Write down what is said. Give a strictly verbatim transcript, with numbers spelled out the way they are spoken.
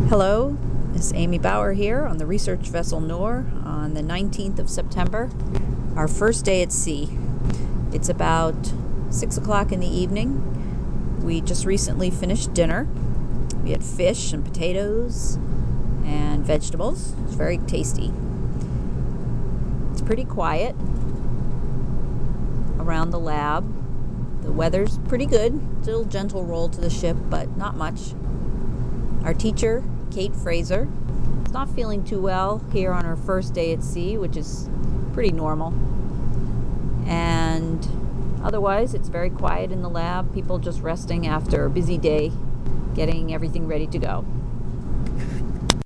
Hello, it's Amy Bauer here on the research vessel Noor on the nineteenth of September, our first day at sea. It's about six o'clock in the evening. We just recently finished dinner. We had fish and potatoes and vegetables. It's very tasty. It's pretty quiet around the lab. The weather's pretty good. Still gentle roll to the ship, but not much. Our teacher, Kate Fraser, is not feeling too well here on her first day at sea, which is pretty normal. And otherwise, it's very quiet in the lab. People just resting after a busy day, getting everything ready to go.